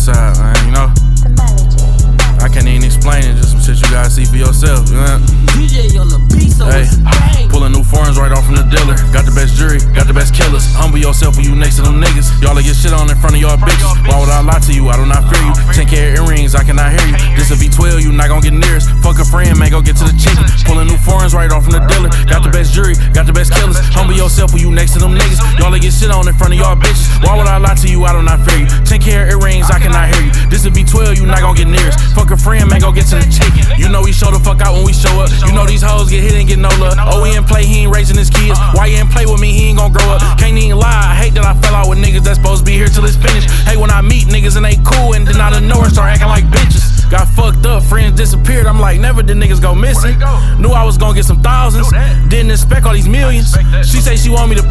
west side, man, you know? I can't even explain it, just some shit you gotta see for yourself, you know? DJ on the beat, so hey, pulling new foreigns right off from the dealer. Got the best jury, got the best killers. Humble yourself when you next to them niggas. Y'all get shit on in front of y'all bitches. Why would I lie to you? I do not fear you. 10K earrings, I cannot hear you. This a V12, you not gon' get near us. Fuck a friend, man, go get to the chicken. Pulling new foreigns right off from the dealer. Got the best jury, got the best killers. Humble yourself when you next to them niggas. Y'all get shit on in front of y'all bitches. Why would I lie to you? I do not fear you. 10K earrings, I cannot hear you. This a V12, you not gon' get near us. Fuck a friend, man, go get to the chicken. You know we show the fuck out when we show up. You know these hoes get hit and get no love. Oh, he ain't play, he ain't raising his kids. Why you ain't play with me, he ain't gon' grow up. Can't even lie, I hate that I fell out with niggas that's supposed to be here till it's finished. Hey, when I meet niggas and they cool and then out of nowhere start acting like bitches. Got fucked up, friends disappeared. I'm like, never did niggas go missing. Knew I was gonna get some thousands. Didn't expect all these millions. She say she want me to